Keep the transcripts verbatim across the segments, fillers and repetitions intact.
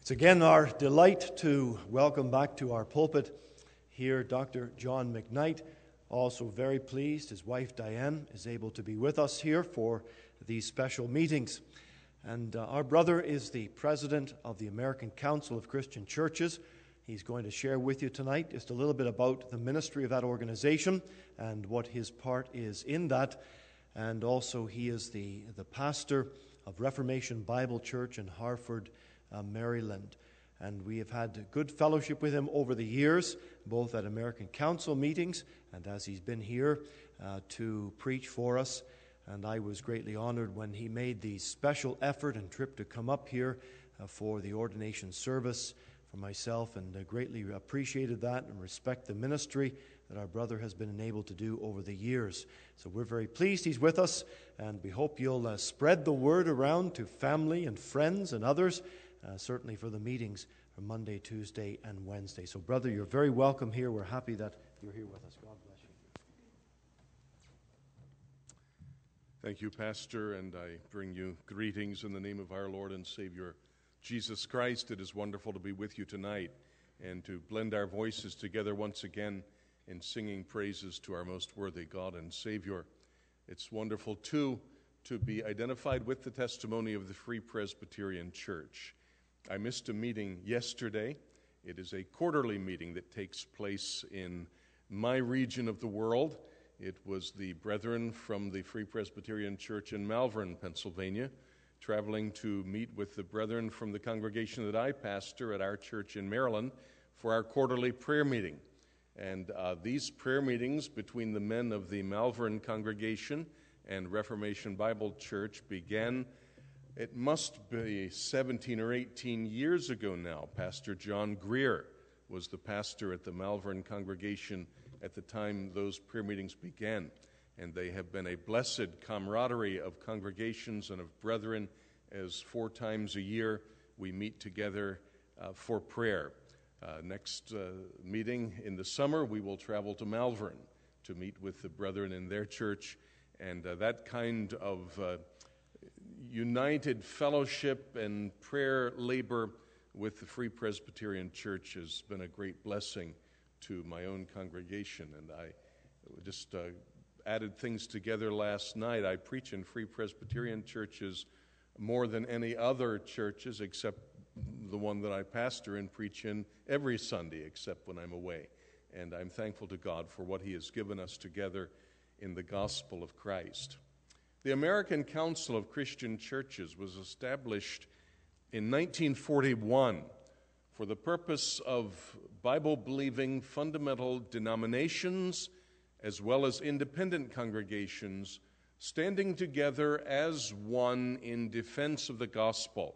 It's again our delight to welcome back to our pulpit here Doctor John McKnight. Also very pleased his wife Diane is able to be with us here for these special meetings. And uh, our brother is the president of the American Council of Christian Churches. He's going to share with you tonight just a little bit about the ministry of that organization and what his part is in that. And also he is the, the pastor of Reformation Bible Church in Hartford, uh, Maryland. And we have had good fellowship with him over the years, both at American Council meetings and as he's been here uh, to preach for us. And I was greatly honored when he made the special effort and trip to come up here uh, for the ordination service for myself, and uh, greatly appreciated that and respect the ministry that our brother has been enabled to do over the years. So we're very pleased he's with us, and we hope you'll uh, spread the word around to family and friends and others, uh, certainly for the meetings for Monday, Tuesday, and Wednesday. So brother, you're very welcome here. We're happy that you're here with us. God bless you. Thank you, Pastor, and I bring you greetings in the name of our Lord and Savior, Jesus Christ. It is wonderful to be with you tonight and to blend our voices together once again in singing praises to our most worthy God and Savior. It's wonderful, too, to be identified with the testimony of the Free Presbyterian Church. I missed a meeting yesterday. It is a quarterly meeting that takes place in my region of the world. It was the brethren from the Free Presbyterian Church in Malvern, Pennsylvania, traveling to meet with the brethren from the congregation that I pastor at our church in Maryland for our quarterly prayer meeting. And uh, these prayer meetings between the men of the Malvern congregation and Reformation Bible Church began, it must be seventeen or eighteen years ago now. Pastor John Greer was the pastor at the Malvern congregation at the time those prayer meetings began. And they have been a blessed camaraderie of congregations and of brethren, as four times a year we meet together uh, for prayer. Uh, next uh, meeting in the summer, we will travel to Malvern to meet with the brethren in their church. And uh, that kind of uh, united fellowship and prayer labor with the Free Presbyterian Church has been a great blessing to my own congregation. And I just uh, added things together last night. I preach in Free Presbyterian churches more than any other churches, except the one that I pastor and preach in every Sunday, except when I'm away. And I'm thankful to God for what He has given us together in the gospel of Christ. The American Council of Christian Churches was established in nineteen forty-one for the purpose of Bible-believing fundamental denominations as well as independent congregations standing together as one in defense of the gospel.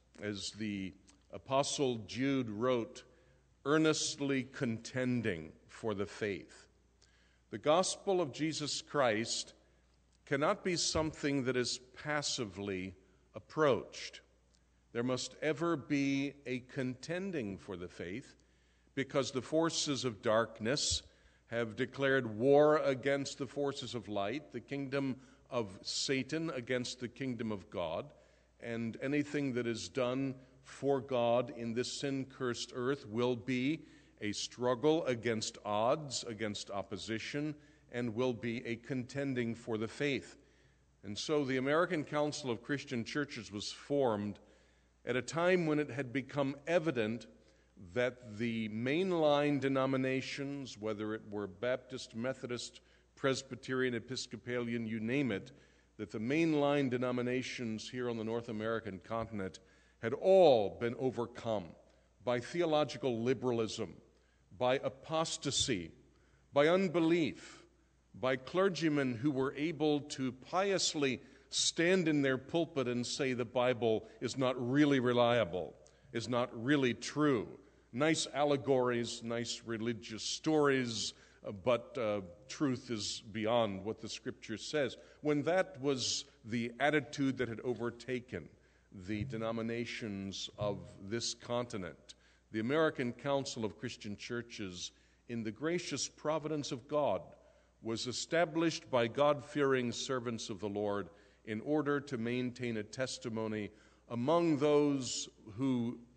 As the Apostle Jude wrote, earnestly contending for the faith. The gospel of Jesus Christ cannot be something that is passively approached. There must ever be a contending for the faith, because the forces of darkness have declared war against the forces of light, the kingdom of Satan against the kingdom of God, and anything that is done for God in this sin-cursed earth will be a struggle against odds, against opposition, and will be a contending for the faith. And so the American Council of Christian Churches was formed at a time when it had become evident that the mainline denominations, whether it were Baptist, Methodist, Presbyterian, Episcopalian, you name it, that the mainline denominations here on the North American continent had all been overcome by theological liberalism, by apostasy, by unbelief, by clergymen who were able to piously stand in their pulpit and say the Bible is not really reliable, is not really true. Nice allegories, nice religious stories, uh, but uh, truth is beyond what the Scripture says. When that was the attitude that had overtaken the denominations of this continent, the American Council of Christian Churches, in the gracious providence of God, was established by God-fearing servants of the Lord in order to maintain a testimony among those who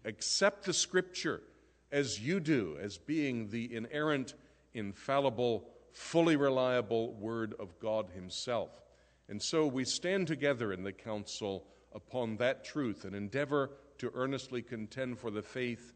accept the Scripture as you do, as being the inerrant, infallible, fully reliable Word of God Himself. And so we stand together in the council upon that truth and endeavor to earnestly contend for the faith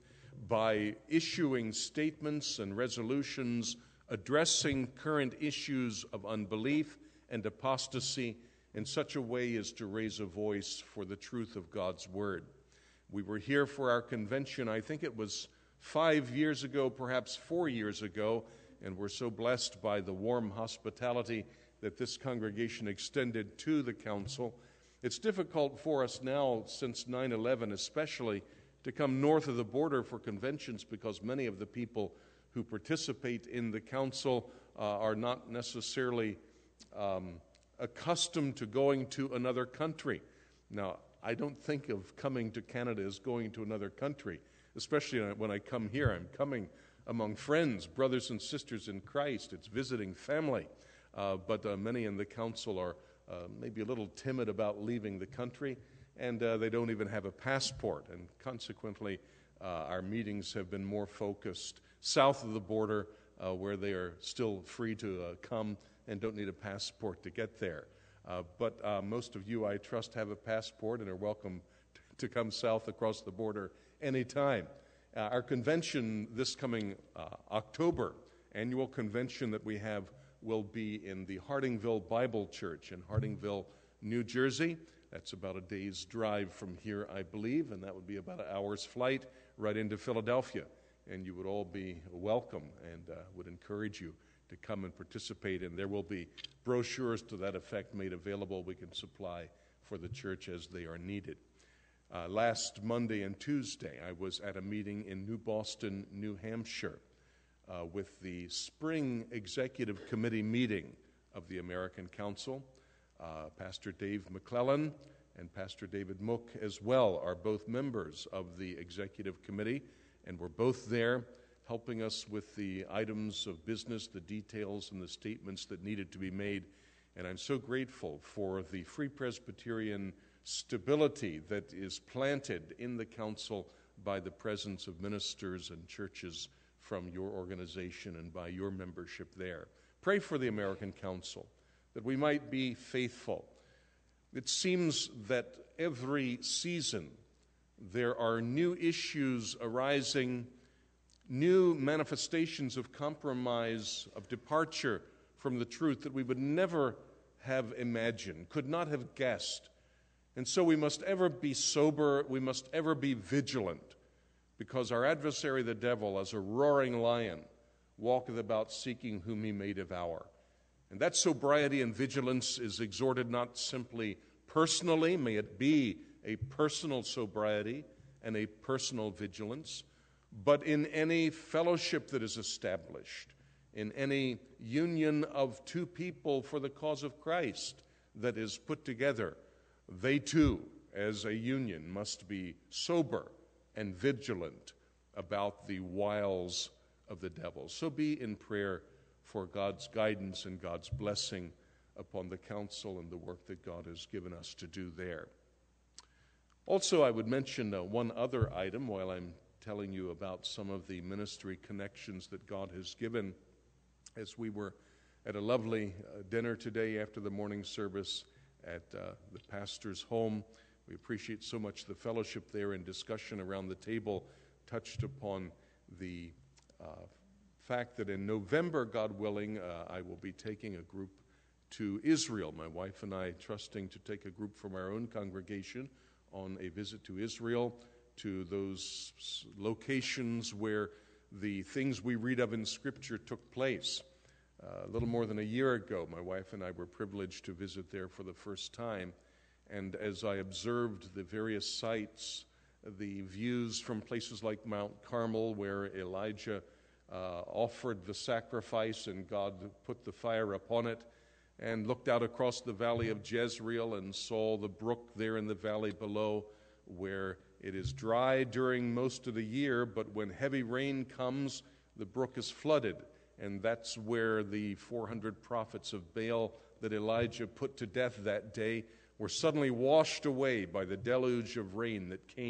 by issuing statements and resolutions addressing current issues of unbelief and apostasy in such a way as to raise a voice for the truth of God's Word. We were here for our convention, I think it was five years ago, perhaps four years ago, and we're so blessed by the warm hospitality that this congregation extended to the council. It's difficult for us now, since nine eleven especially, to come north of the border for conventions because many of the people who participate in the council uh, are not necessarily um, accustomed to going to another country. Now, I don't think of coming to Canada as going to another country, especially when I come here. I'm coming among friends, brothers and sisters in Christ. It's visiting family. Uh, but uh, many in the council are uh, maybe a little timid about leaving the country, and uh, they don't even have a passport. And consequently, uh, our meetings have been more focused south of the border, uh, where they are still free to uh, come and don't need a passport to get there. Uh, but uh, most of you, I trust, have a passport and are welcome t- to come south across the border anytime. Uh, our convention this coming uh, October, annual convention that we have, will be in the Hardingville Bible Church in Hardingville, New Jersey. That's about a day's drive from here, I believe, and that would be about an hour's flight right into Philadelphia. And you would all be welcome and uh, would encourage you to come and participate. And there will be brochures to that effect made available we can supply for the church as they are needed. Uh, last Monday and Tuesday, I was at a meeting in New Boston, New Hampshire, uh, with the Spring Executive Committee meeting of the American Council. Uh, Pastor Dave McClellan and Pastor David Mook as well are both members of the Executive Committee, and we're both there helping us with the items of business, the details, and the statements that needed to be made. And I'm so grateful for the Free Presbyterian stability that is planted in the council by the presence of ministers and churches from your organization and by your membership there. Pray for the American Council, that we might be faithful. It seems that every season there are new issues arising, new manifestations of compromise, of departure from the truth that we would never have imagined, could not have guessed. And so we must ever be sober, we must ever be vigilant, because our adversary, the devil, as a roaring lion, walketh about seeking whom he may devour. And that sobriety and vigilance is exhorted not simply personally, may it be a personal sobriety and a personal vigilance, but in any fellowship that is established, in any union of two people for the cause of Christ that is put together, they too, as a union, must be sober and vigilant about the wiles of the devil. So be in prayer for God's guidance and God's blessing upon the council and the work that God has given us to do there. Also, I would mention uh, one other item while I'm telling you about some of the ministry connections that God has given. As we were at a lovely uh, dinner today after the morning service at uh, the pastor's home, we appreciate so much the fellowship there and discussion around the table touched upon the uh, fact that in November, God willing, uh, I will be taking a group to Israel. My wife and I trusting to take a group from our own congregation on a visit to Israel, to those locations where the things we read of in Scripture took place. Uh, a little more than a year ago, my wife and I were privileged to visit there for the first time. And as I observed the various sites, the views from places like Mount Carmel, where Elijah uh, offered the sacrifice and God put the fire upon it, and looked out across the valley of Jezreel and saw the brook there in the valley below, where it is dry during most of the year, but when heavy rain comes, the brook is flooded. And that's where the four hundred prophets of Baal that Elijah put to death that day were suddenly washed away by the deluge of rain that came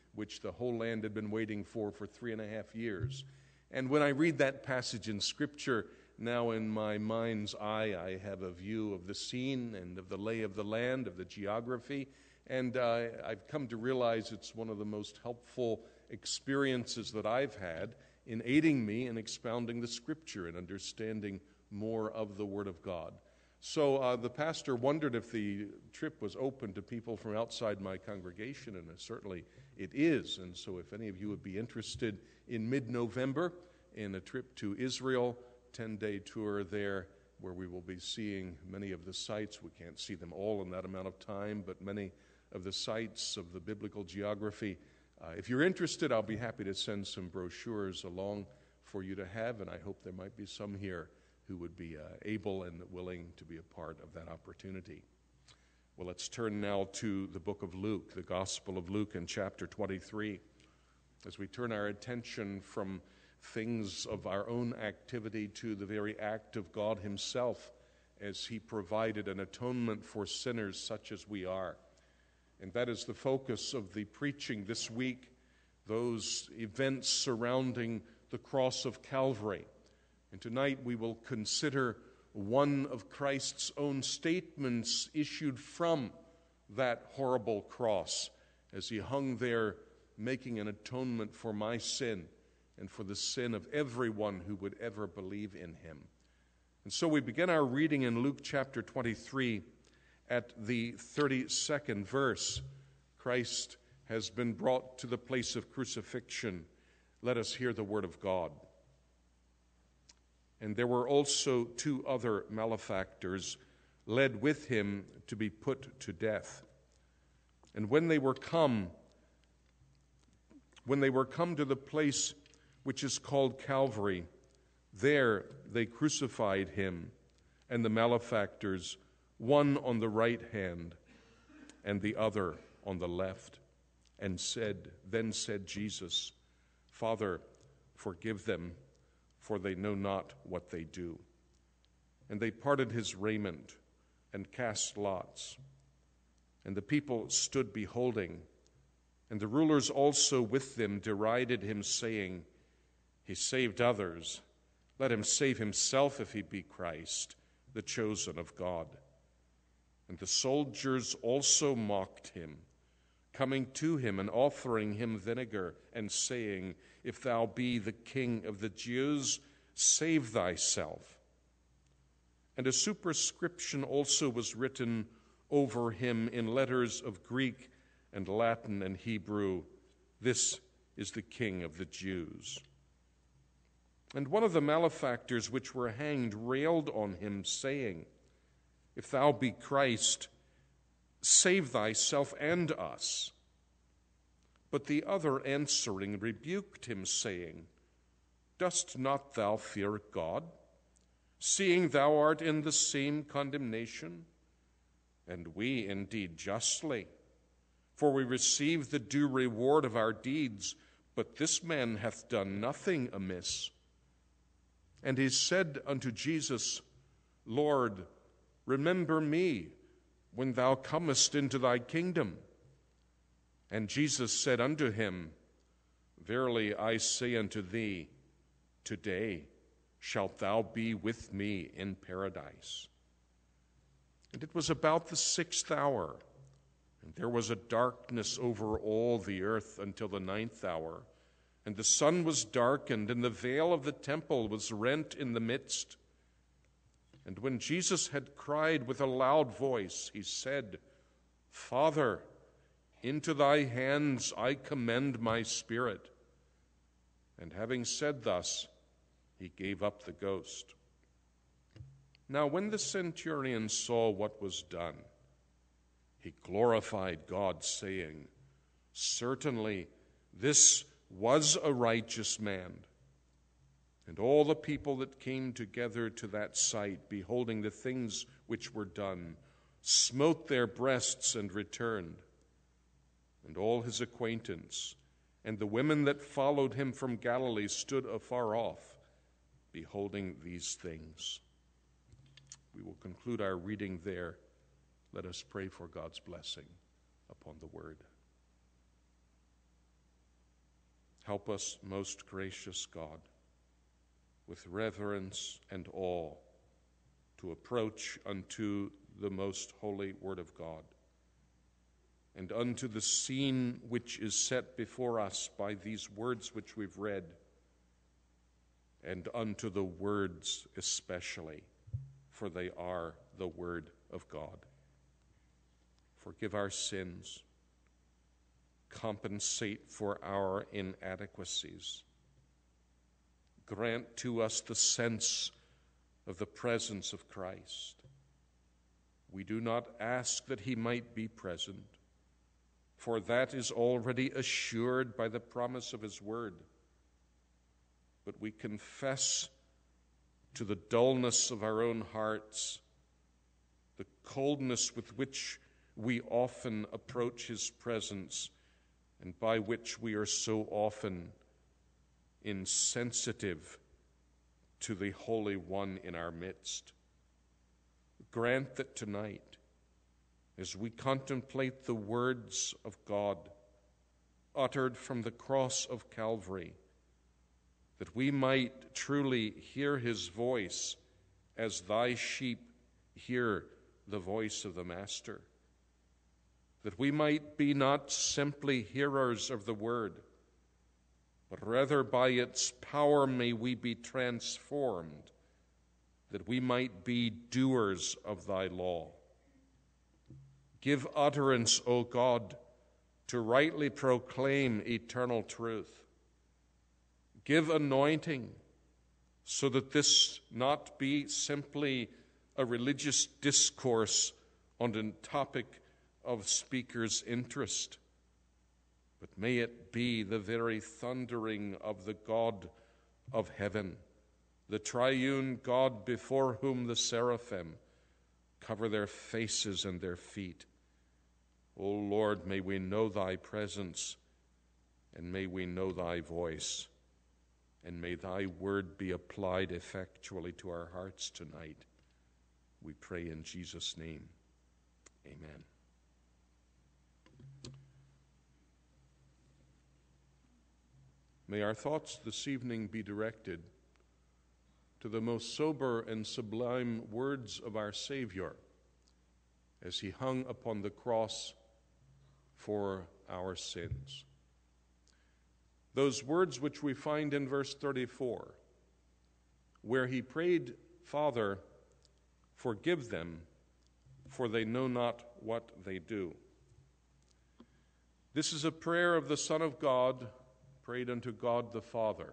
which the whole land had been waiting for for three and a half years. And when I read that passage in Scripture, now in my mind's eye, I have a view of the scene and of the lay of the land, of the geography, and uh, I've come to realize it's one of the most helpful experiences that I've had in aiding me in expounding the Scripture and understanding more of the Word of God. So uh, the pastor wondered if the trip was open to people from outside my congregation, and certainly it is. And so if any of you would be interested in mid-November in a trip to Israel, ten-day tour there where we will be seeing many of the sites. We can't see them all in that amount of time, but many of the sites of the biblical geography. Uh, if you're interested, I'll be happy to send some brochures along for you to have, and I hope there might be some here who would be uh, able and willing to be a part of that opportunity. Well, let's turn now to the book of Luke, the Gospel of Luke in chapter twenty-three. As we turn our attention from things of our own activity to the very act of God himself, as he provided an atonement for sinners such as we are. And that is the focus of the preaching this week, those events surrounding the cross of Calvary. And tonight we will consider one of Christ's own statements issued from that horrible cross as he hung there making an atonement for my sin and for the sin of everyone who would ever believe in him. And so we begin our reading in Luke chapter twenty-three at the thirty-second verse. Christ has been brought to the place of crucifixion. Let us hear the word of God. And there were also two other malefactors led with him to be put to death. And when they were come, when they were come to the place which is called Calvary, there they crucified him and the malefactors, one on the right hand and the other on the left. And said, then said Jesus, Father, forgive them, for they know not what they do. And they parted his raiment and cast lots. And the people stood beholding, and the rulers also with them derided him, saying, He saved others. Let him save himself if he be Christ, the chosen of God. And the soldiers also mocked him, coming to him and offering him vinegar, and saying, If thou be the King of the Jews, save thyself. And a superscription also was written over him in letters of Greek and Latin and Hebrew, This is the King of the Jews. And one of the malefactors which were hanged railed on him, saying, If thou be Christ, save thyself and us. But the other answering rebuked him, saying, Dost not thou fear God, seeing thou art in the same condemnation? And we indeed justly, for we receive the due reward of our deeds, but this man hath done nothing amiss. And he said unto Jesus, Lord, remember me when thou comest into thy kingdom. And Jesus said unto him, Verily I say unto thee, today shalt thou be with me in paradise. And it was about the sixth hour, and there was a darkness over all the earth until the ninth hour. And the sun was darkened, and the veil of the temple was rent in the midst. And when Jesus had cried with a loud voice, he said, Father, into thy hands I commend my spirit. And having said thus, he gave up the ghost. Now when the centurion saw what was done, he glorified God, saying, Certainly this was a righteous man. And all the people that came together to that sight, beholding the things which were done, smote their breasts and returned. And all his acquaintance and the women that followed him from Galilee stood afar off, beholding these things. We will conclude our reading there. Let us pray for God's blessing upon the word. Help us, most gracious God, with reverence and awe to approach unto the most holy Word of God, and unto the scene which is set before us by these words which we've read, and unto the words especially, for they are the Word of God. Forgive our sins, compensate for our inadequacies, grant to us the sense of the presence of Christ. We do not ask that he might be present, for that is already assured by the promise of his word. But we confess to the dullness of our own hearts, the coldness with which we often approach his presence, and by which we are so often insensitive to the Holy One in our midst. Grant that tonight, as we contemplate the words of God uttered from the cross of Calvary, that we might truly hear his voice as thy sheep hear the voice of the Master. That we might be not simply hearers of the word, but rather by its power may we be transformed, that we might be doers of thy law. Give utterance, O God, to rightly proclaim eternal truth. Give anointing, so that this not be simply a religious discourse on a topic of speaker's interest, but may it be the very thundering of the God of heaven, the triune God before whom the seraphim cover their faces and their feet. O Lord, may we know thy presence, and may we know thy voice, and may thy word be applied effectually to our hearts tonight. We pray in Jesus' name. Amen. May our thoughts this evening be directed to the most sober and sublime words of our Savior as he hung upon the cross for our sins. Those words which we find in verse thirty-four, where he prayed, Father, forgive them, for they know not what they do. This is a prayer of the Son of God, prayed unto God the Father.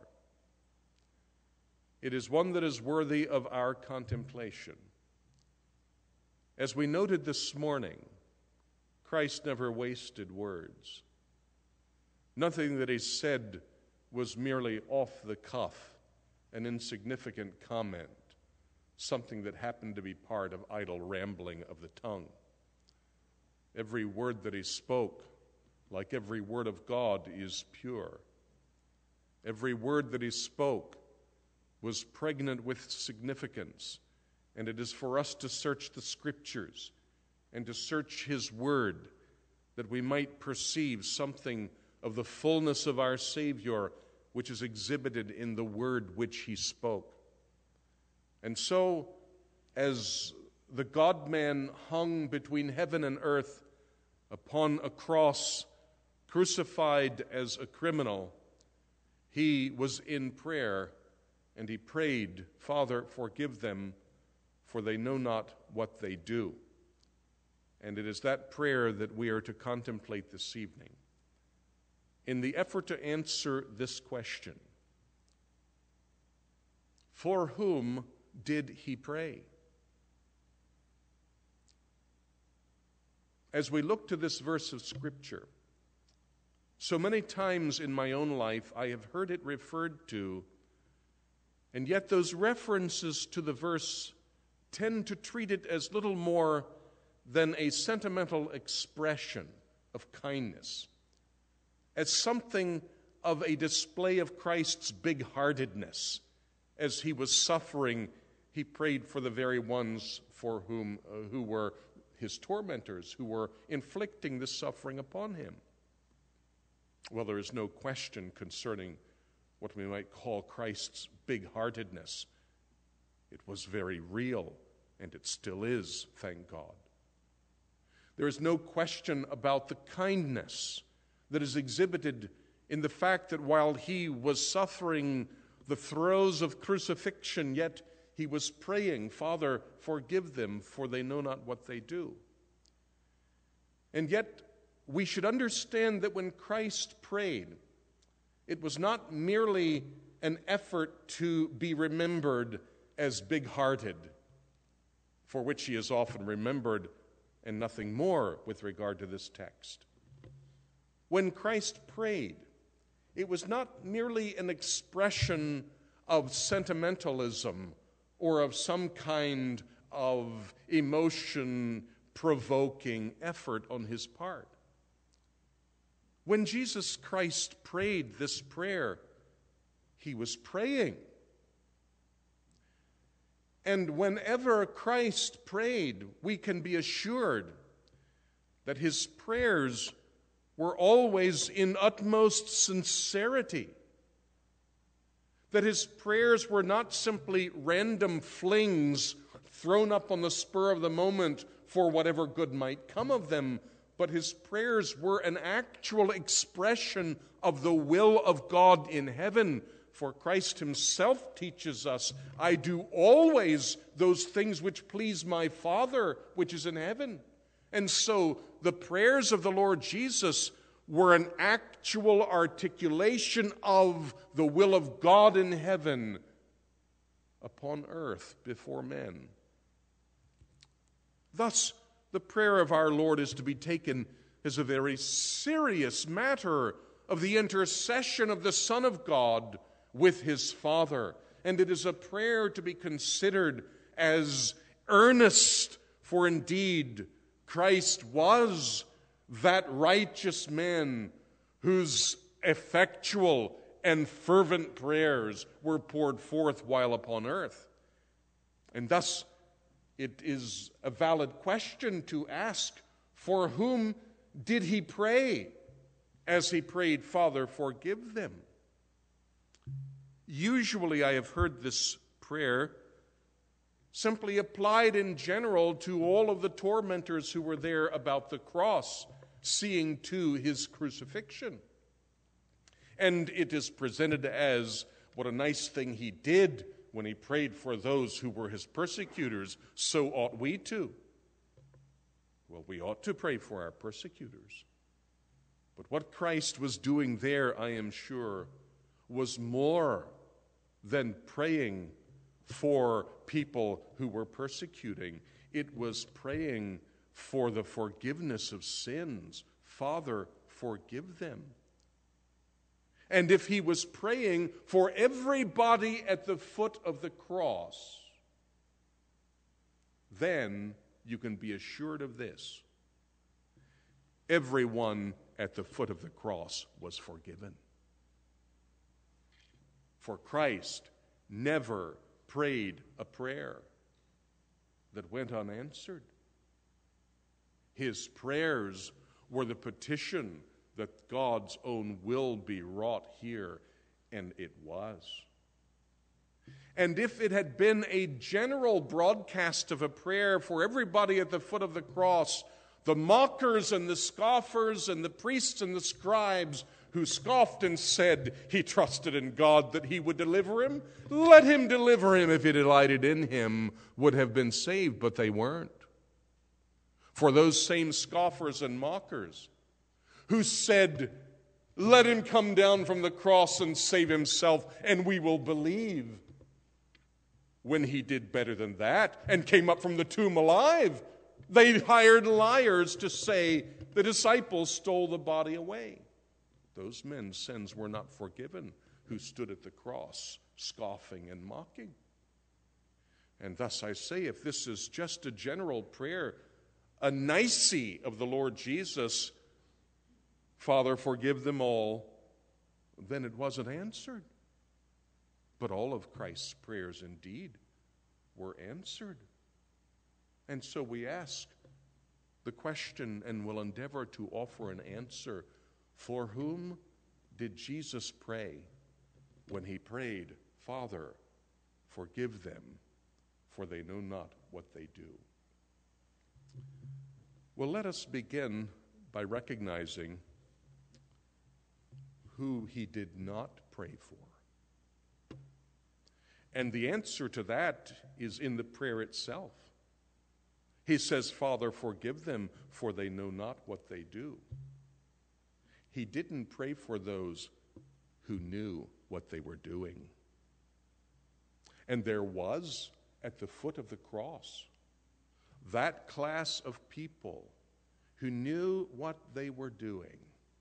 It is one that is worthy of our contemplation. As we noted this morning, Christ never wasted words. Nothing that he said was merely off the cuff, an insignificant comment, something that happened to be part of idle rambling of the tongue. Every word that he spoke, like every word of God, is pure. Every word that he spoke was pregnant with significance, and it is for us to search the Scriptures and to search his word that we might perceive something of the fullness of our Savior which is exhibited in the word which he spoke. And so, as the God-man hung between heaven and earth upon a cross, crucified as a criminal, he was in prayer, and he prayed, Father, forgive them, for they know not what they do. And it is that prayer that we are to contemplate this evening. In the effort to answer this question, for whom did he pray? As we look to this verse of Scripture, so many times in my own life I have heard it referred to, and yet those references to the verse tend to treat it as little more than a sentimental expression of kindness, as something of a display of Christ's big-heartedness. As he was suffering, he prayed for the very ones for whom uh, who were his tormentors, who were inflicting this suffering upon him. Well, there is no question concerning what we might call Christ's big-heartedness. It was very real, and it still is, thank God. There is no question about the kindness that is exhibited in the fact that while he was suffering the throes of crucifixion, yet he was praying, "Father, forgive them, for they know not what they do." And yet, we should understand that when Christ prayed, it was not merely an effort to be remembered as big-hearted, for which he is often remembered, and nothing more with regard to this text. When Christ prayed, it was not merely an expression of sentimentalism or of some kind of emotion-provoking effort on his part. When Jesus Christ prayed this prayer, he was praying. And whenever Christ prayed, we can be assured that his prayers were always in utmost sincerity, that his prayers were not simply random flings thrown up on the spur of the moment for whatever good might come of them, but his prayers were an actual expression of the will of God in heaven. For Christ himself teaches us, "I do always those things which please my Father which is in heaven." And so the prayers of the Lord Jesus were an actual articulation of the will of God in heaven upon earth before men. Thus, the prayer of our Lord is to be taken as a very serious matter of the intercession of the Son of God with his Father. And it is a prayer to be considered as earnest, for indeed Christ was that righteous man whose effectual and fervent prayers were poured forth while upon earth. And thus, it is a valid question to ask, for whom did he pray as he prayed, "Father, forgive them"? Usually I have heard this prayer simply applied in general to all of the tormentors who were there about the cross, seeing to his crucifixion. And it is presented as what a nice thing he did when he prayed for those who were his persecutors. So ought we to. Well, we ought to pray for our persecutors. But what Christ was doing there, I am sure, was more than praying for people who were persecuting. It was praying for the forgiveness of sins. "Father, forgive them." And if he was praying for everybody at the foot of the cross, then you can be assured of this: everyone at the foot of the cross was forgiven. For Christ never prayed a prayer that went unanswered. His prayers were the petition that God's own will be wrought here, and it was. And if it had been a general broadcast of a prayer for everybody at the foot of the cross, the mockers and the scoffers and the priests and the scribes who scoffed and said he trusted in God that he would deliver him, let him deliver him if he delighted in him, would have been saved, but they weren't. For those same scoffers and mockers who said, let him come down from the cross and save himself, and we will believe, when he did better than that and came up from the tomb alive, they hired liars to say the disciples stole the body away. Those men's sins were not forgiven who stood at the cross scoffing and mocking. And thus I say, if this is just a general prayer, a nicety of the Lord Jesus, Father, forgive them all, then it wasn't answered. But all of Christ's prayers indeed were answered. And so we ask the question and will endeavor to offer an answer. For whom did Jesus pray when he prayed, "Father, forgive them, for they know not what they do"? Well, let us begin by recognizing who he did not pray for. And the answer to that is in the prayer itself. He says, "Father, forgive them, for they know not what they do." He didn't pray for those who knew what they were doing. And there was, at the foot of the cross, that class of people who knew what they were doing.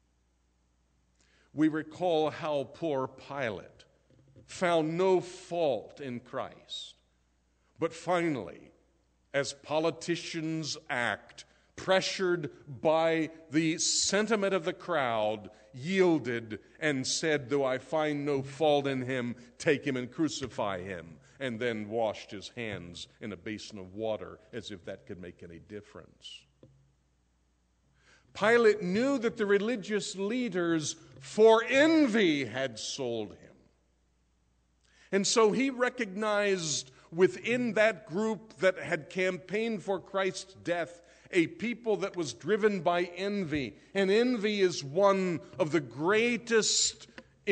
We recall how poor Pilate found no fault in Christ, but finally, as politicians act, pressured by the sentiment of the crowd, yielded and said, "Though I find no fault in him, take him and crucify him," and then washed his hands in a basin of water as if that could make any difference. Pilate knew that the religious leaders, for envy, had sold him. And so he recognized within that group that had campaigned for Christ's death a people that was driven by envy. And envy is one of the greatest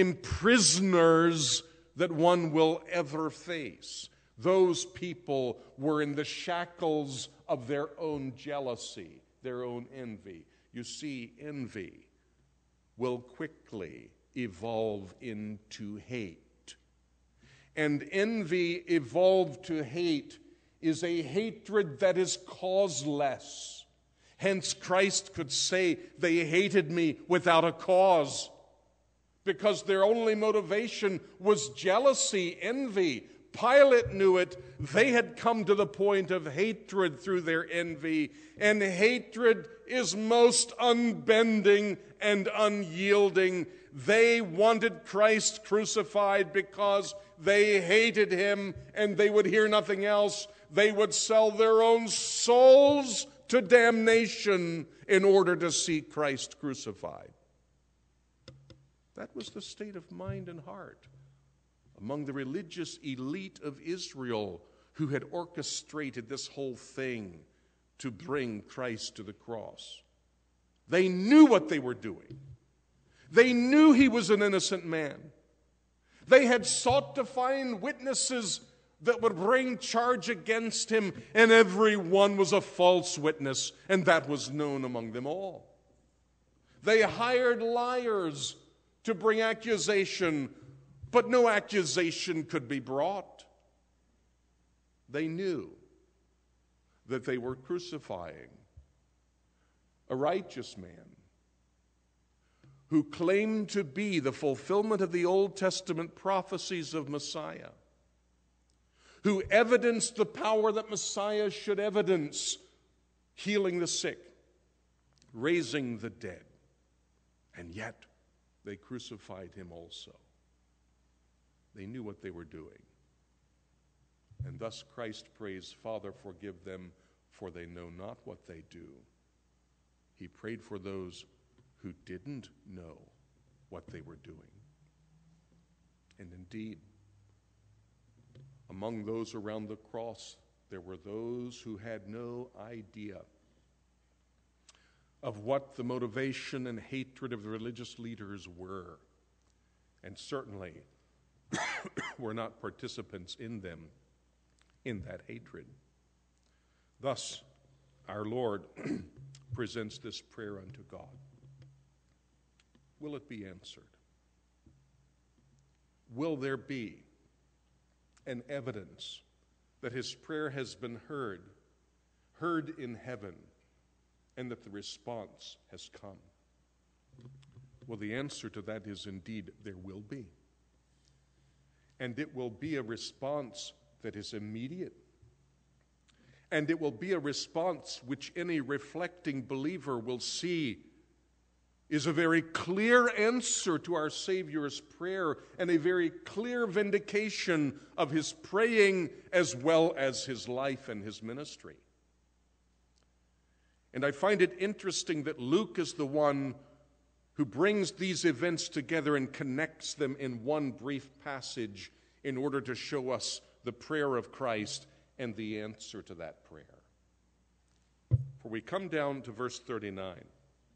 imprisoners that one will ever face. Those people were in the shackles of their own jealousy, their own envy. You see, envy will quickly evolve into hate. And envy evolved to hate is a hatred that is causeless. Hence, Christ could say, "They hated me without a cause," because their only motivation was jealousy, envy. Pilate knew it. They had come to the point of hatred through their envy, and hatred is most unbending and unyielding. They wanted Christ crucified because they hated him, and they would hear nothing else. They would sell their own souls to damnation in order to see Christ crucified. That was the state of mind and heart among the religious elite of Israel who had orchestrated this whole thing to bring Christ to the cross. They knew what they were doing. They knew he was an innocent man. They had sought to find witnesses that would bring charge against him, and every one was a false witness, and that was known among them all. They hired liars to bring accusation, but no accusation could be brought. They knew that they were crucifying a righteous man who claimed to be the fulfillment of the Old Testament prophecies of Messiah, who evidenced the power that Messiah should evidence, healing the sick, raising the dead, and yet they crucified him also. They knew what they were doing. And thus Christ prays, "Father, forgive them, for they know not what they do." He prayed for those who didn't know what they were doing. And indeed, among those around the cross, there were those who had no idea of what the motivation and hatred of the religious leaders were, and certainly were not participants in them, in that hatred. Thus, our Lord presents this prayer unto God. Will it be answered? Will there be an evidence that his prayer has been heard, heard in heaven, and that the response has come? Well, the answer to that is indeed there will be. And it will be a response that is immediate. And it will be a response which any reflecting believer will see is a very clear answer to our Savior's prayer and a very clear vindication of his praying as well as his life and his ministry. And I find it interesting that Luke is the one who brings these events together and connects them in one brief passage in order to show us the prayer of Christ and the answer to that prayer. For we come down to verse thirty-nine.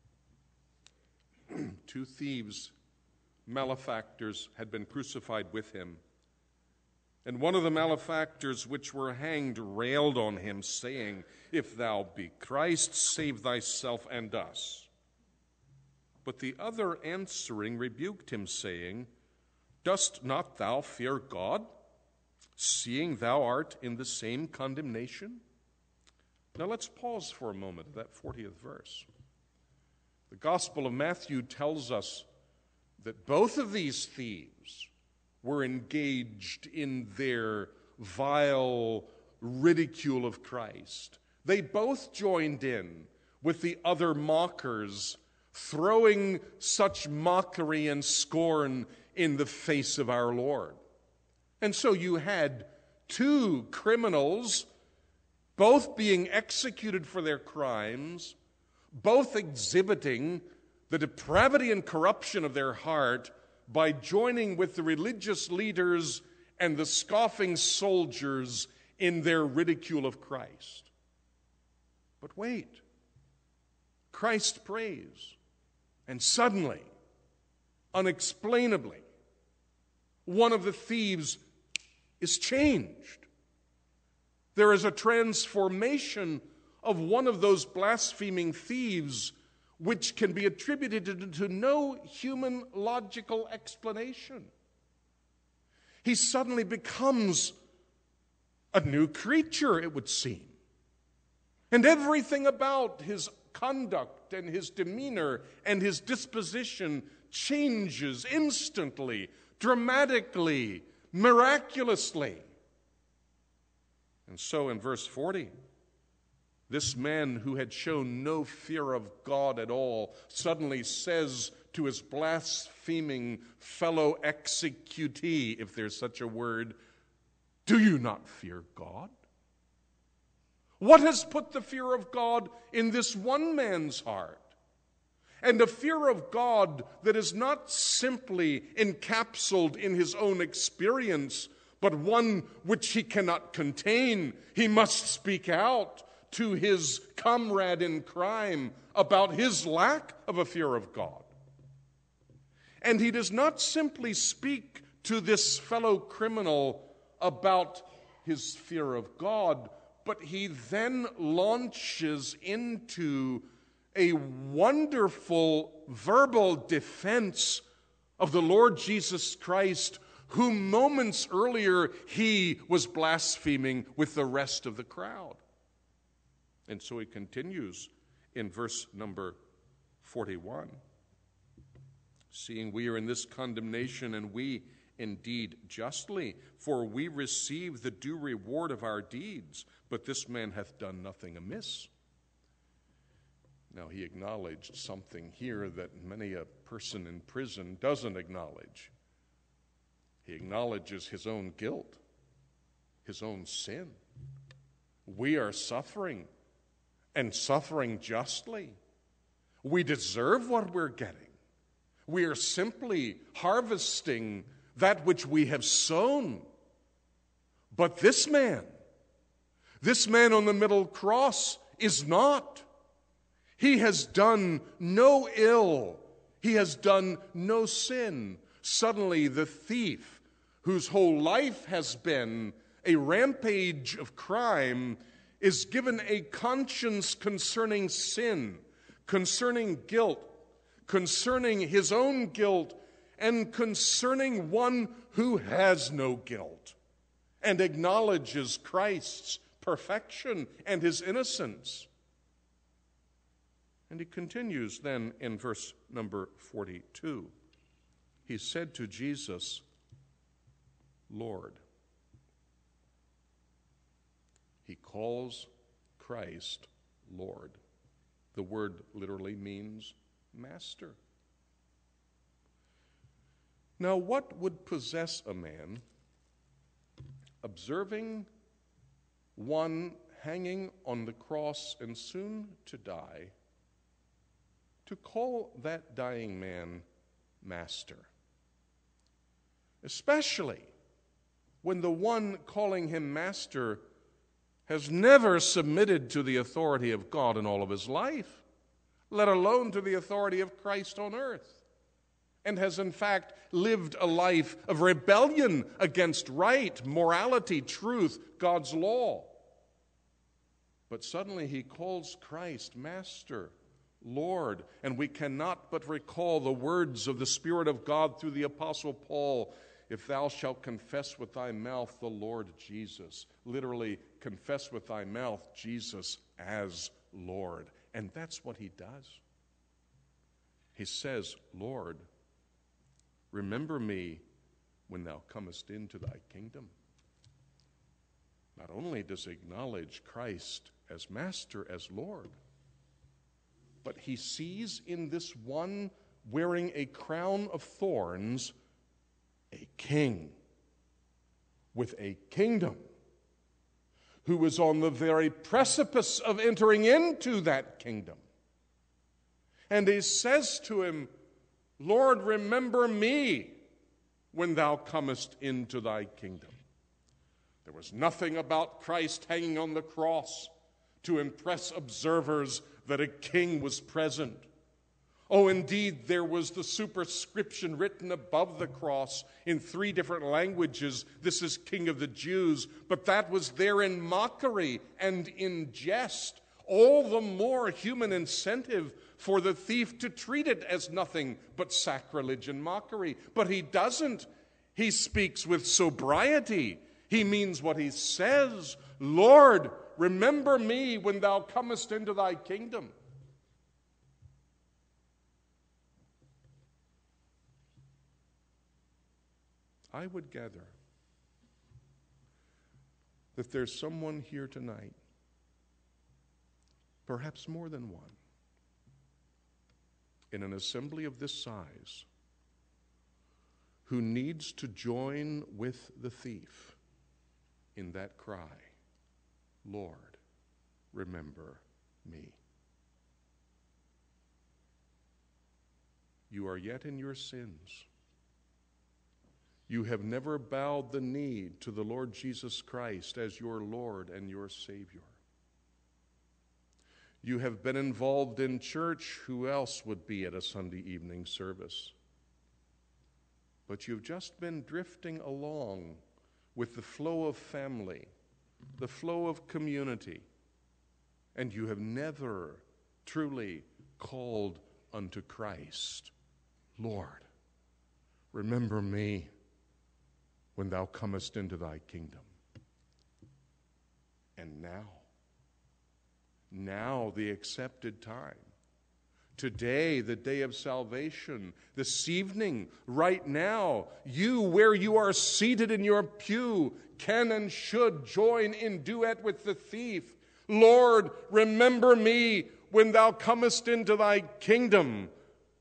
Two thieves, malefactors, had been crucified with him. And one of the malefactors which were hanged railed on him, saying, If thou be Christ, save thyself and us. But the other answering rebuked him, saying, Dost not thou fear God, seeing thou art in the same condemnation? Now let's pause for a moment at that fortieth verse. The Gospel of Matthew tells us that both of these thieves were engaged in their vile ridicule of Christ. They both joined in with the other mockers, throwing such mockery and scorn in the face of our Lord. And so you had two criminals, both being executed for their crimes, both exhibiting the depravity and corruption of their heart by joining with the religious leaders and the scoffing soldiers in their ridicule of Christ. But wait, Christ prays, and suddenly, unexplainably, one of the thieves is changed. There is a transformation of one of those blaspheming thieves which can be attributed to no human logical explanation. He suddenly becomes a new creature, it would seem. And everything about his conduct and his demeanor and his disposition changes instantly, dramatically, miraculously. And so in verse forty, this man who had shown no fear of God at all suddenly says to his blaspheming fellow executee, if there's such a word, Do you not fear God? What has put the fear of God in this one man's heart? And a fear of God that is not simply encapsulated in his own experience, but one which he cannot contain. He must speak out to his comrade in crime about his lack of a fear of God. And he does not simply speak to this fellow criminal about his fear of God, but he then launches into a wonderful verbal defense of the Lord Jesus Christ, whom moments earlier he was blaspheming with the rest of the crowd. And so he continues in verse number forty-one. Seeing we are in this condemnation, and we indeed justly, for we receive the due reward of our deeds, but this man hath done nothing amiss. Now he acknowledged something here that many a person in prison doesn't acknowledge. He acknowledges his own guilt, his own sin. We are suffering, and suffering justly. We deserve what we're getting. We are simply harvesting that which we have sown. But this man, this man on the middle cross is not. He has done no ill. He has done no sin. Suddenly the thief, whose whole life has been a rampage of crime, is given a conscience concerning sin, concerning guilt, concerning his own guilt, and concerning one who has no guilt, and acknowledges Christ's perfection and his innocence. And he continues then in verse number forty-two. He said to Jesus, Lord. He calls Christ Lord. The word literally means master. Now, what would possess a man observing one hanging on the cross and soon to die, to call that dying man master, especially when the one calling him master has never submitted to the authority of God in all of his life, let alone to the authority of Christ on earth, and has in fact lived a life of rebellion against right, morality, truth, God's law. But suddenly he calls Christ Master, Lord, and we cannot but recall the words of the Spirit of God through the Apostle Paul, if thou shalt confess with thy mouth the Lord Jesus. Literally, confess with thy mouth Jesus as Lord. And that's what he does. He says, Lord, remember me when thou comest into thy kingdom. Not only does he acknowledge Christ as Master, as Lord, but he sees in this one wearing a crown of thorns a king with a kingdom who is on the very precipice of entering into that kingdom. And he says to him, Lord, remember me when thou comest into thy kingdom. There was nothing about Christ hanging on the cross to impress observers that a king was present. Oh, indeed, there was the superscription written above the cross in three different languages, this is King of the Jews, but that was there in mockery and in jest. All the more human incentive for the thief to treat it as nothing but sacrilege and mockery. But he doesn't. He speaks with sobriety. He means what he says. Lord, remember me when thou comest into thy kingdom. I would gather that there's someone here tonight, perhaps more than one, in an assembly of this size, who needs to join with the thief in that cry, Lord, remember me. You are yet in your sins. You have never bowed the knee to the Lord Jesus Christ as your Lord and your Savior. You have been involved in church. Who else would be at a Sunday evening service? But you've just been drifting along with the flow of family, the flow of community, and you have never truly called unto Christ, Lord, remember me when thou comest into thy kingdom. And now, now the accepted time, today the day of salvation, this evening, right now, you where you are seated in your pew can and should join in duet with the thief. Lord, remember me when thou comest into thy kingdom.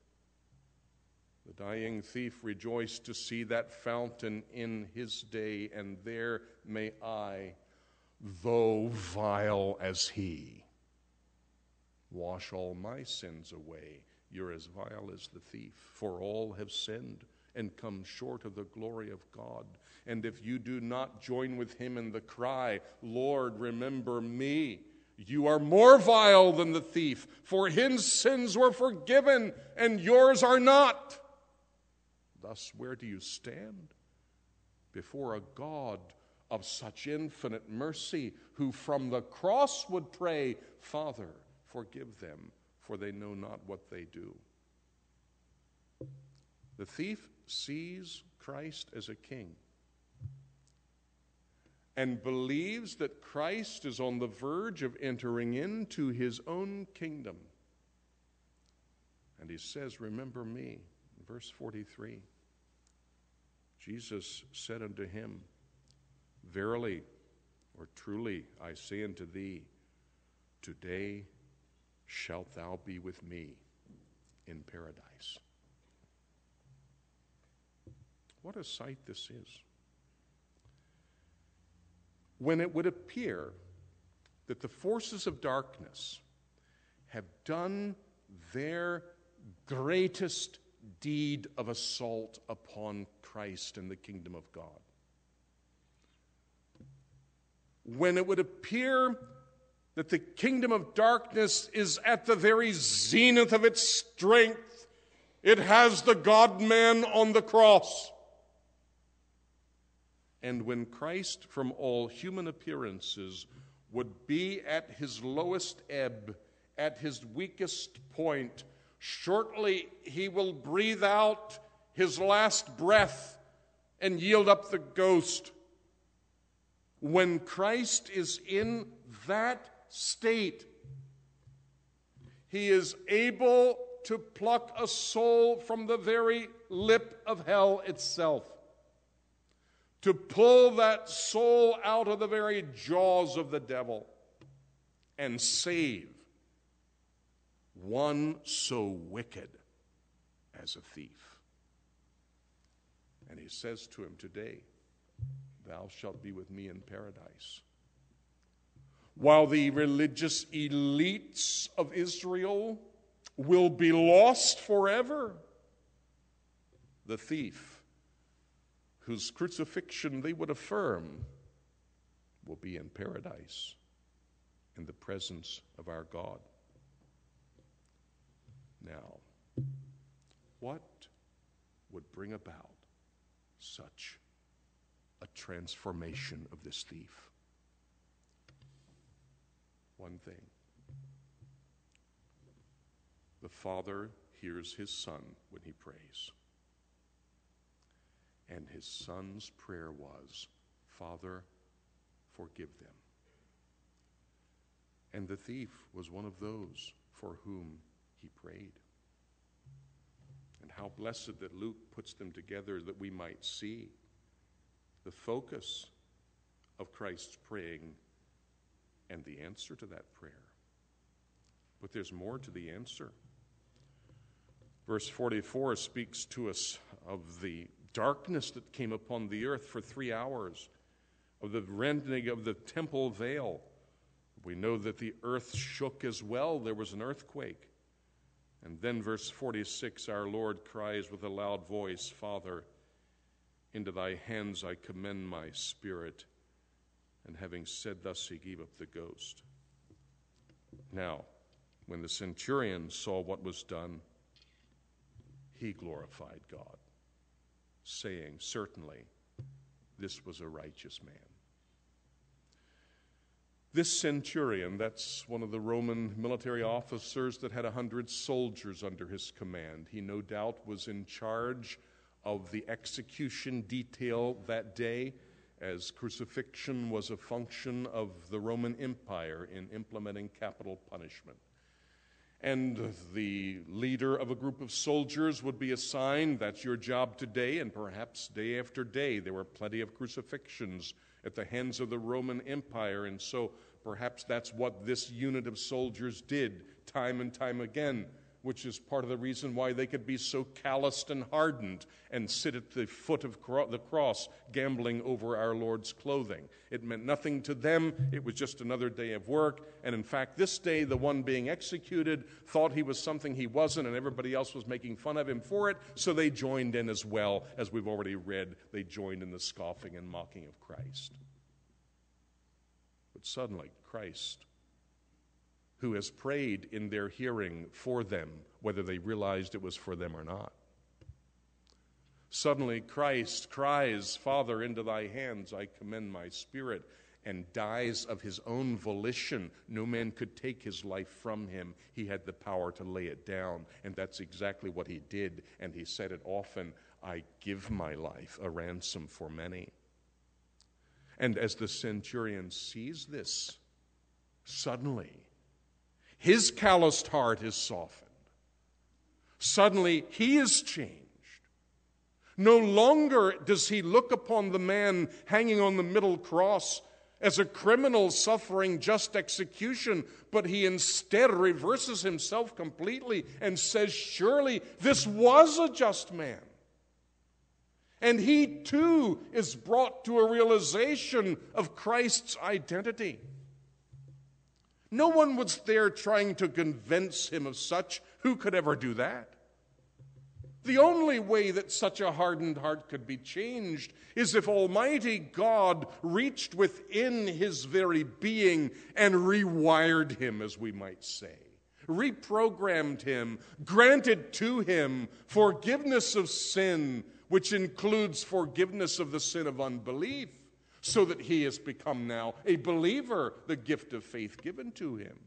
The dying thief rejoiced to see that fountain in his day, and there may I, though vile as he, wash all my sins away. You're as vile as the thief, for all have sinned and come short of the glory of God. And if you do not join with him in the cry, Lord, remember me, you are more vile than the thief, for his sins were forgiven and yours are not. Thus, where do you stand? Before a God of such infinite mercy, who from the cross would pray, Father, forgive them, for they know not what they do. The thief sees Christ as a king and believes that Christ is on the verge of entering into his own kingdom. And he says, remember me. Verse forty-three, Jesus said unto him, verily, or truly, I say unto thee, today shalt thou be with me in paradise. What a sight this is. When it would appear that the forces of darkness have done their greatest deed of assault upon Christ and the kingdom of God. When it would appear that the kingdom of darkness is at the very zenith of its strength, it has the God-man on the cross. And when Christ, from all human appearances, would be at his lowest ebb, at his weakest point, shortly he will breathe out his last breath and yield up the ghost. When Christ is in that state, he is able to pluck a soul from the very lip of hell itself, to pull that soul out of the very jaws of the devil and save one so wicked as a thief. And he says to him, today, thou shalt be with me in paradise. While the religious elites of Israel will be lost forever, the thief, whose crucifixion they would affirm, will be in paradise in the presence of our God. Now, what would bring about such a transformation of this thief? One thing. The Father hears his Son when he prays. And his Son's prayer was, Father, forgive them. And the thief was one of those for whom he prayed. And how blessed that Luke puts them together that we might see the focus of Christ's praying and the answer to that prayer. But there's more to the answer. Verse forty-four speaks to us of the darkness that came upon the earth for three hours, of the rending of the temple veil. We know that the earth shook as well. There was an earthquake. And then verse forty-six, our Lord cries with a loud voice, Father, into thy hands I commend my spirit. And having said thus, he gave up the ghost. Now, when the centurion saw what was done, he glorified God, saying, certainly, this was a righteous man. This centurion, that's one of the Roman military officers that had a hundred soldiers under his command. He no doubt was in charge of the execution detail that day, as crucifixion was a function of the Roman Empire in implementing capital punishment. And the leader of a group of soldiers would be assigned, that's your job today, and perhaps day after day. There were plenty of crucifixions at the hands of the Roman Empire, and so perhaps that's what this unit of soldiers did time and time again, which is part of the reason why they could be so calloused and hardened and sit at the foot of cro- the cross gambling over our Lord's clothing. It meant nothing to them. It was just another day of work. And in fact, this day, the one being executed thought he was something he wasn't, and everybody else was making fun of him for it, so they joined in as well. As we've already read, they joined in the scoffing and mocking of Christ. But suddenly, Christ, who has prayed in their hearing for them, whether they realized it was for them or not. Suddenly Christ cries, Father, into thy hands I commend my spirit, and dies of his own volition. No man could take his life from him. He had the power to lay it down, and that's exactly what he did, and he said it often, I give my life a ransom for many. And as the centurion sees this, suddenly his calloused heart is softened. Suddenly, he is changed. No longer does he look upon the man hanging on the middle cross as a criminal suffering just execution, but he instead reverses himself completely and says, surely this was a just man. And he too is brought to a realization of Christ's identity. No one was there trying to convince him of such. Who could ever do that? The only way that such a hardened heart could be changed is if Almighty God reached within his very being and rewired him, as we might say, reprogrammed him, granted to him forgiveness of sin, which includes forgiveness of the sin of unbelief, so that he has become now a believer, the gift of faith given to him.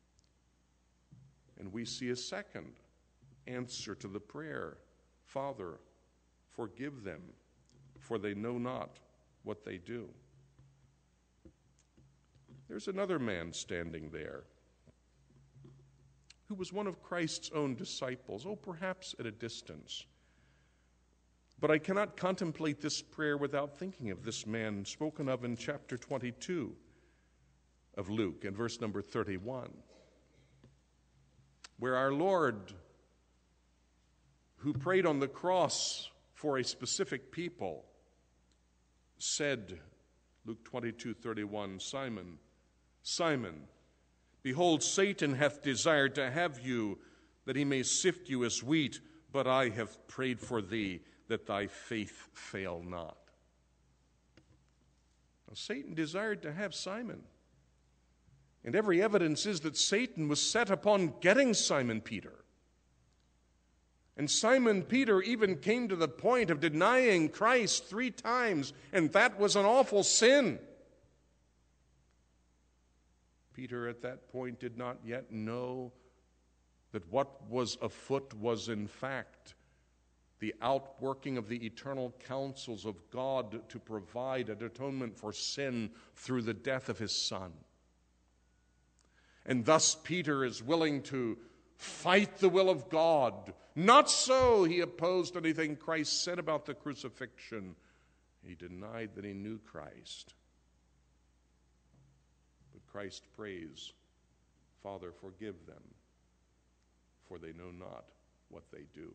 And we see a second answer to the prayer: Father, forgive them, for they know not what they do. There's another man standing there who was one of Christ's own disciples, oh, perhaps at a distance. But I cannot contemplate this prayer without thinking of this man spoken of in chapter twenty-two of Luke, and verse number thirty-one, where our Lord, who prayed on the cross for a specific people, said, Luke twenty-two thirty-one, Simon, Simon, behold, Satan hath desired to have you, that he may sift you as wheat, but I have prayed for thee, that thy faith fail not. Now, Satan desired to have Simon. And every evidence is that Satan was set upon getting Simon Peter. And Simon Peter even came to the point of denying Christ three times, and that was an awful sin. Peter at that point did not yet know that what was afoot was in fact the outworking of the eternal counsels of God to provide an atonement for sin through the death of his Son. And thus Peter is willing to fight the will of God. Not so. He opposed anything Christ said about the crucifixion. He denied that he knew Christ. But Christ prays, Father, forgive them, for they know not what they do.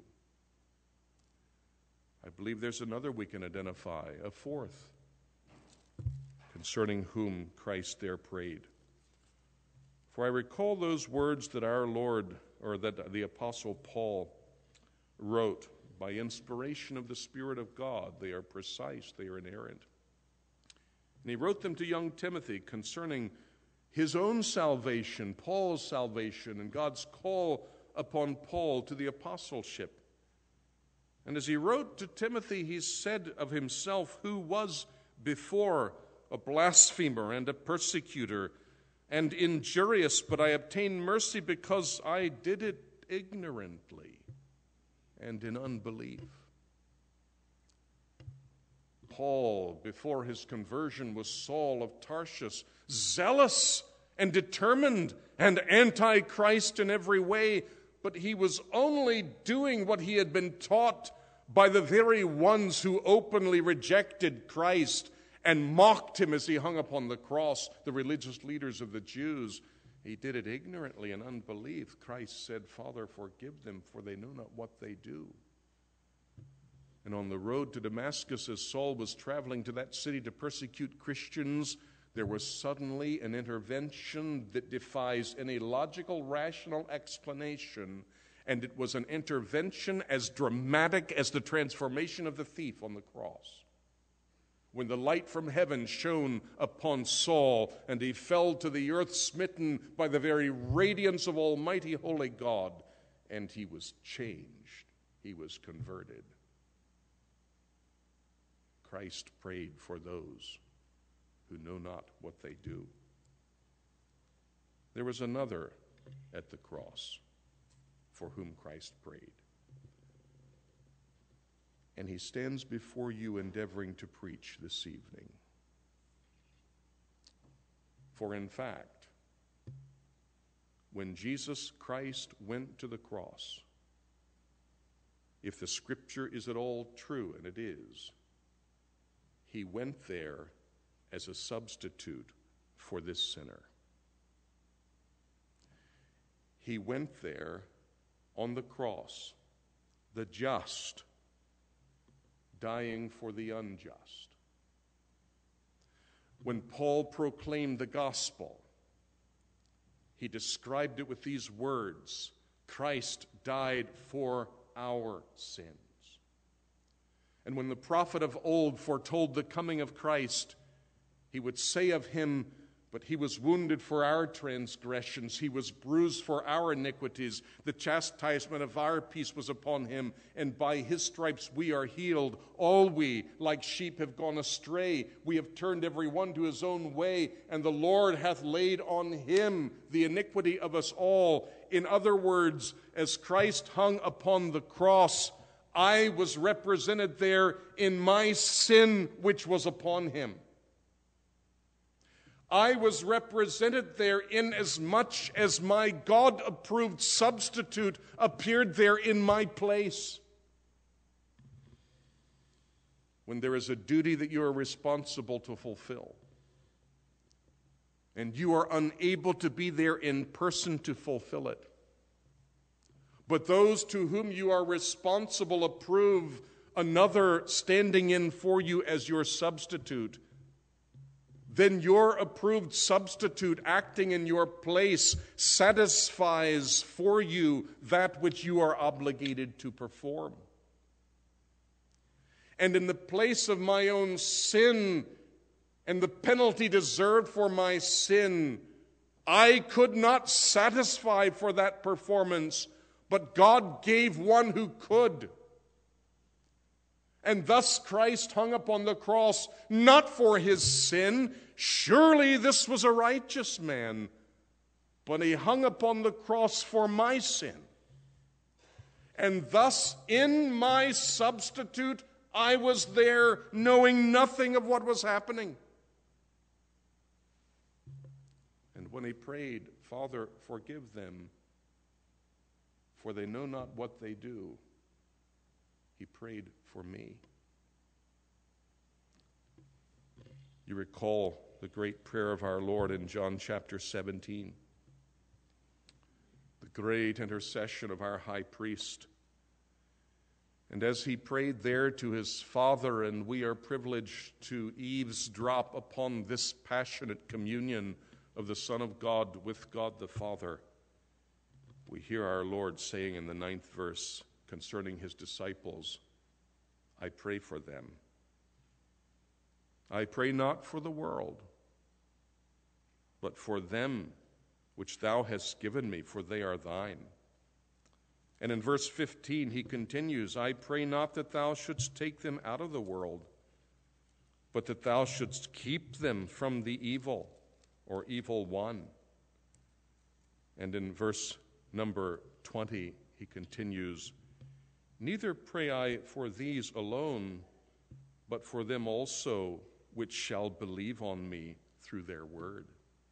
I believe there's another we can identify, a fourth, concerning whom Christ there prayed. For I recall those words that our Lord, or that the Apostle Paul wrote by inspiration of the Spirit of God. They are precise, they are inerrant. And he wrote them to young Timothy concerning his own salvation, Paul's salvation, and God's call upon Paul to the apostleship. And as he wrote to Timothy, he said of himself, who was before a blasphemer and a persecutor and injurious, but I obtained mercy because I did it ignorantly and in unbelief. Paul, before his conversion, was Saul of Tarsus, zealous and determined and anti-Christ in every way, but he was only doing what he had been taught by the very ones who openly rejected Christ and mocked him as he hung upon the cross, the religious leaders of the Jews. He did it ignorantly in unbelief. Christ said, Father, forgive them, for they know not what they do. And on the road to Damascus, as Saul was traveling to that city to persecute Christians, there was suddenly an intervention that defies any logical, rational explanation, and it was an intervention as dramatic as the transformation of the thief on the cross. When the light from heaven shone upon Saul, and he fell to the earth smitten by the very radiance of Almighty Holy God, and he was changed, he was converted. Christ prayed for those who know not what they do. There was another at the cross for whom Christ prayed. And he stands before you endeavoring to preach this evening. For in fact, when Jesus Christ went to the cross, if the scripture is at all true, and it is, he went there as a substitute for this sinner. He went there on the cross, the just, dying for the unjust. When Paul proclaimed the gospel, he described it with these words: Christ died for our sins. And when the prophet of old foretold the coming of Christ, he would say of him, "But he was wounded for our transgressions, he was bruised for our iniquities. The chastisement of our peace was upon him, and by his stripes we are healed. All we, like sheep, have gone astray. We have turned every one to his own way, and the Lord hath laid on him the iniquity of us all." In other words, as Christ hung upon the cross, I was represented there in my sin which was upon him. I was represented there inasmuch as my God-approved substitute appeared there in my place. When there is a duty that you are responsible to fulfill, and you are unable to be there in person to fulfill it, but those to whom you are responsible approve another standing in for you as your substitute, then your approved substitute acting in your place satisfies for you that which you are obligated to perform. And in the place of my own sin and the penalty deserved for my sin, I could not satisfy for that performance, but God gave one who could. And thus Christ hung upon the cross, not for his sin. Surely this was a righteous man. But he hung upon the cross for my sin. And thus, in my substitute, I was there knowing nothing of what was happening. And when he prayed, "Father, forgive them, for they know not what they do," he prayed for me. You recall the great prayer of our Lord in John chapter seventeen, the great intercession of our high priest. And as he prayed there to his Father, and we are privileged to eavesdrop upon this passionate communion of the Son of God with God the Father, we hear our Lord saying in the ninth verse concerning his disciples, "I pray for them. I pray not for the world, but for them which thou hast given me, for they are thine." And in verse fifteen he continues, "I pray not that thou shouldst take them out of the world, but that thou shouldst keep them from the evil," or evil one. And in verse number twenty he continues, "Neither pray I for these alone, but for them also which shall believe on me through their word."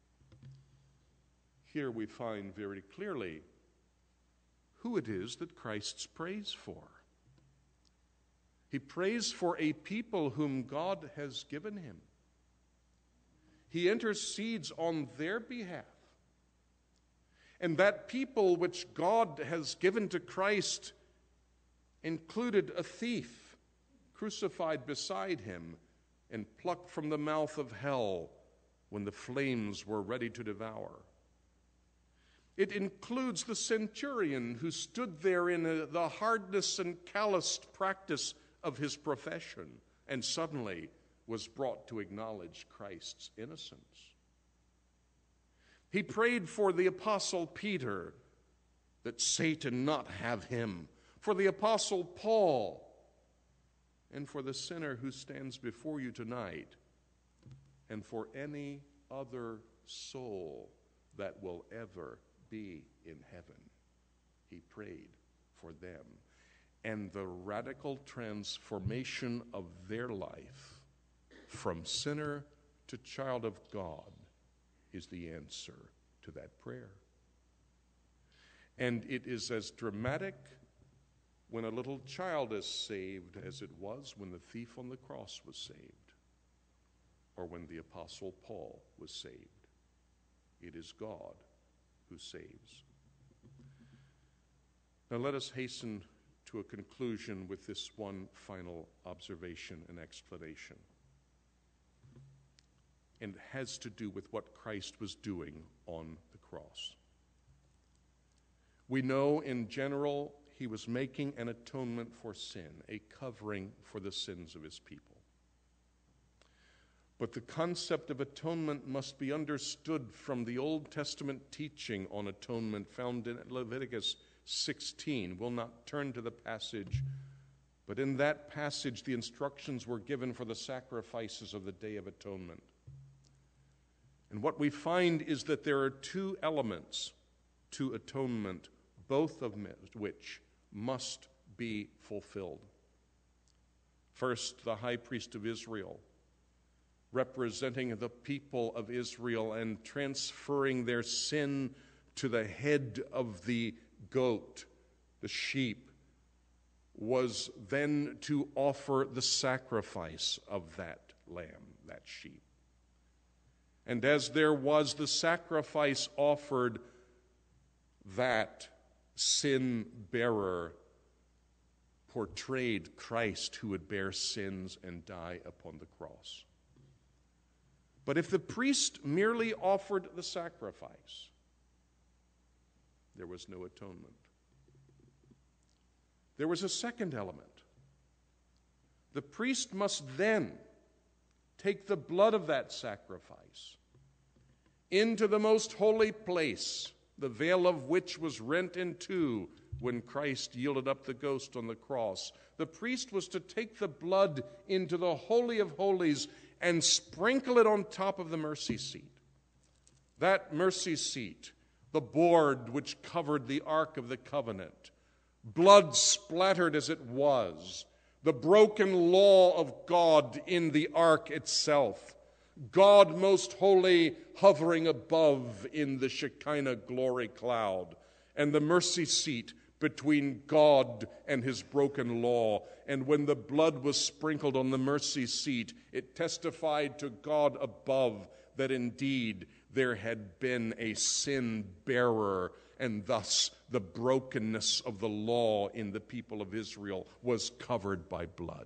Here we find very clearly who it is that Christ prays for. He prays for a people whom God has given him. He intercedes on their behalf. And that people which God has given to Christ included a thief crucified beside him and plucked from the mouth of hell when the flames were ready to devour. It includes the centurion who stood there in a, the hardness and calloused practice of his profession and suddenly was brought to acknowledge Christ's innocence. He prayed for the Apostle Peter that Satan not have him, for the Apostle Paul, and for the sinner who stands before you tonight, and for any other soul that will ever be in heaven. He prayed for them. And the radical transformation of their life from sinner to child of God is the answer to that prayer. And it is as dramatic when a little child is saved as it was when the thief on the cross was saved, or when the Apostle Paul was saved. It is God who saves. Now let us hasten to a conclusion with this one final observation and explanation. And it has to do with what Christ was doing on the cross. We know in general he was making an atonement for sin, a covering for the sins of his people. But the concept of atonement must be understood from the Old Testament teaching on atonement found in Leviticus sixteen. We'll not turn to the passage, but in that passage the instructions were given for the sacrifices of the Day of Atonement. And what we find is that there are two elements to atonement, both of which must be fulfilled. First, the high priest of Israel, representing the people of Israel and transferring their sin to the head of the goat, the sheep, was then to offer the sacrifice of that lamb, that sheep. And as there was the sacrifice offered, that sin bearer portrayed Christ who would bear sins and die upon the cross. But if the priest merely offered the sacrifice, there was no atonement. There was a second element. The priest must then take the blood of that sacrifice into the most holy place, the veil of which was rent in two when Christ yielded up the ghost on the cross. The priest was to take the blood into the Holy of Holies and sprinkle it on top of the mercy seat. That mercy seat, the board which covered the Ark of the Covenant, blood splattered as it was, the broken law of God in the ark itself, God most holy hovering above in the Shekinah glory cloud, and the mercy seat between God and his broken law. And when the blood was sprinkled on the mercy seat, it testified to God above that indeed there had been a sin bearer, and thus the brokenness of the law in the people of Israel was covered by blood.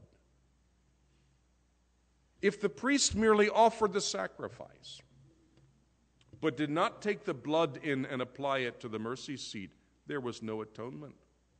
If the priest merely offered the sacrifice, but did not take the blood in and apply it to the mercy seat, there was no atonement.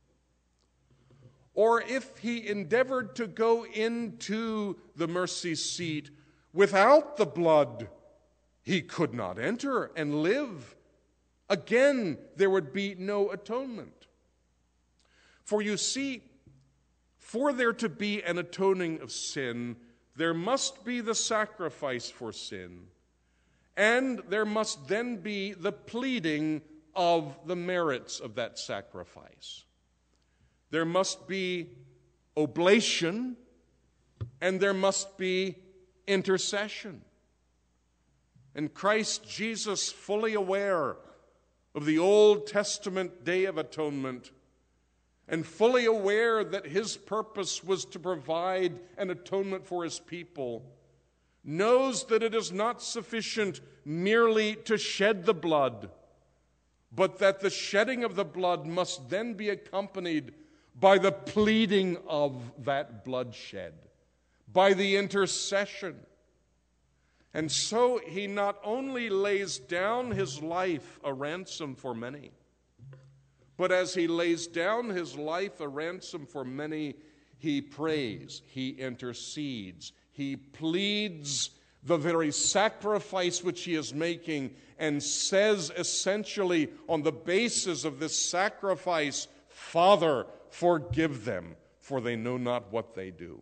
Or if he endeavored to go into the mercy seat without the blood, he could not enter and live. Again, there would be no atonement. For you see, for there to be an atoning of sin, there must be the sacrifice for sin, and there must then be the pleading of the merits of that sacrifice. There must be oblation, and there must be intercession. And Christ Jesus, fully aware of the Old Testament Day of Atonement, and fully aware that his purpose was to provide an atonement for his people, knows that it is not sufficient merely to shed the blood, but that the shedding of the blood must then be accompanied by the pleading of that bloodshed, by the intercession. And so he not only lays down his life a ransom for many, but as he lays down his life a ransom for many, he prays, he intercedes, he pleads the very sacrifice which he is making, and says essentially on the basis of this sacrifice, Father, forgive them, for they know not what they do.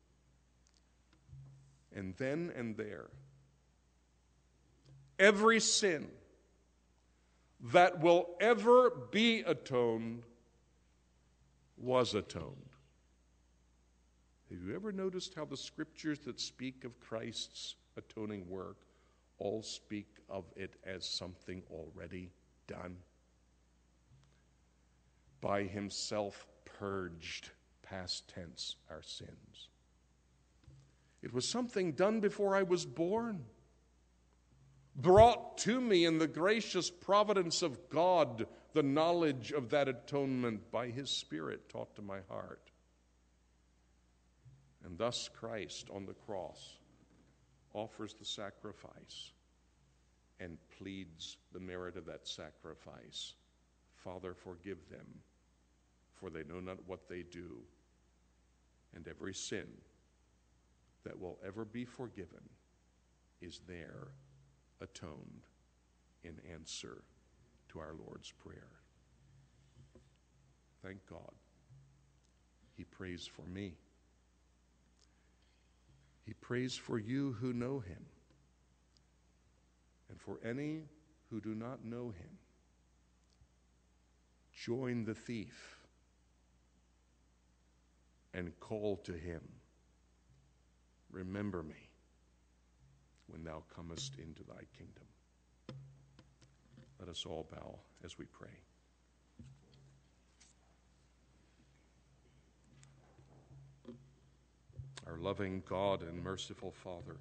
And then and there, every sin that will ever be atoned was atoned. Have you ever noticed how the scriptures that speak of Christ's atoning work all speak of it as something already done? By himself purged, past tense, our sins. It was something done before I was born, brought to me in the gracious providence of God, the knowledge of that atonement by his Spirit taught to my heart. And thus Christ on the cross offers the sacrifice and pleads the merit of that sacrifice. Father, forgive them, for they know not what they do. And every sin that will ever be forgiven is there atoned in answer to our Lord's Prayer. Thank God. He prays for me. He prays for you who know him, and for any who do not know him. Join the thief and call to him, remember me when thou comest into thy kingdom. Let us all bow as we pray. Our loving God and merciful Father,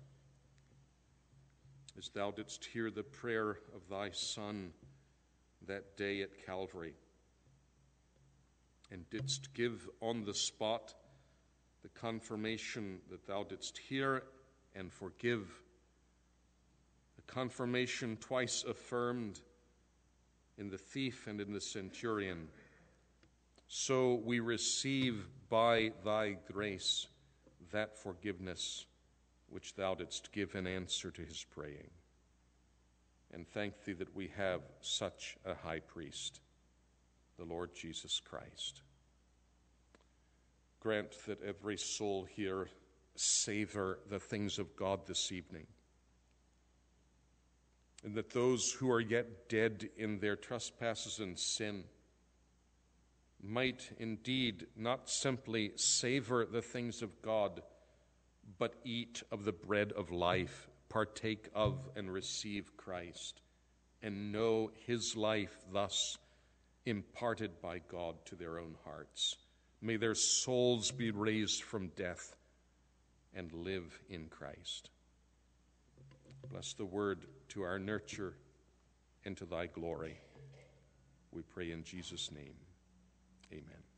as thou didst hear the prayer of thy Son that day at Calvary, and didst give on the spot the confirmation that thou didst hear and forgive, the confirmation twice affirmed in the thief and in the centurion, so we receive by thy grace that forgiveness which thou didst give in answer to his praying. And thank thee that we have such a high priest, the Lord Jesus Christ. Grant that every soul here savor the things of God this evening, and that those who are yet dead in their trespasses and sin might indeed not simply savor the things of God, but eat of the bread of life, partake of and receive Christ, and know his life thus imparted by God to their own hearts. May their souls be raised from death and live in Christ. Bless the word to our nurture and to thy glory. We pray in Jesus' name. Amen.